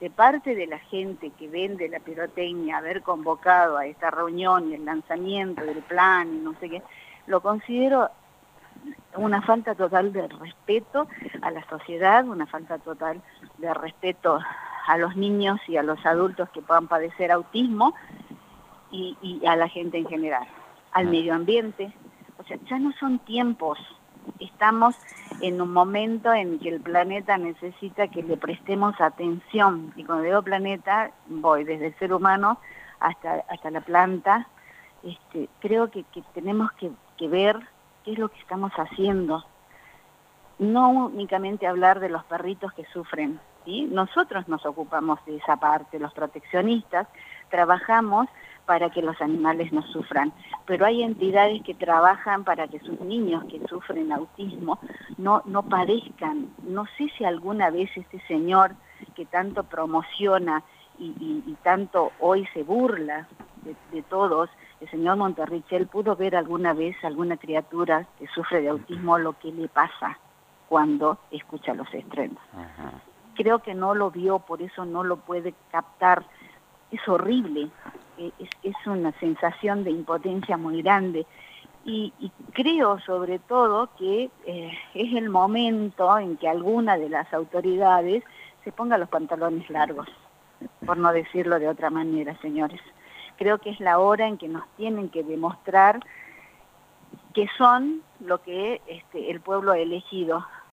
de parte de la gente que vende la pirotecnia haber convocado a esta reunión y el lanzamiento del plan y no sé qué, lo considero una falta total de respeto a la sociedad, una falta total de respeto a los niños y a los adultos que puedan padecer autismo y a la gente en general, al medio ambiente. O sea, ya no son tiempos. Estamos en un momento en que el planeta necesita que le prestemos atención. Y cuando digo planeta, voy desde el ser humano hasta la planta. Creo que tenemos que ver qué es lo que estamos haciendo. No únicamente hablar de los perritos que sufren, ¿sí? Nosotros nos ocupamos de esa parte, los proteccionistas, trabajamos para que los animales no sufran, pero hay entidades que trabajan para que sus niños que sufren autismo no padezcan. No sé si alguna vez este señor que tanto promociona y tanto hoy se burla de todos, el señor Monterrichel, pudo ver alguna vez alguna criatura que sufre de autismo lo que le pasa cuando escucha los estrenos. Creo que no lo vio, por eso no lo puede captar. Es horrible, es una sensación de impotencia muy grande. Y creo sobre todo que es el momento en que alguna de las autoridades se ponga los pantalones largos, por no decirlo de otra manera, señores. Creo que es la hora en que nos tienen que demostrar que son lo que el pueblo ha elegido,